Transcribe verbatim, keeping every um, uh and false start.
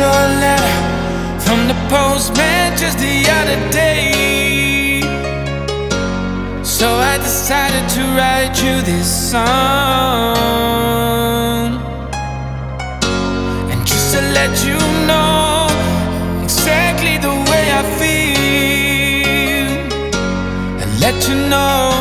your letter from the postman just the other day. So I decided to write you this song, and just to let you know exactly the way I feel, and let you know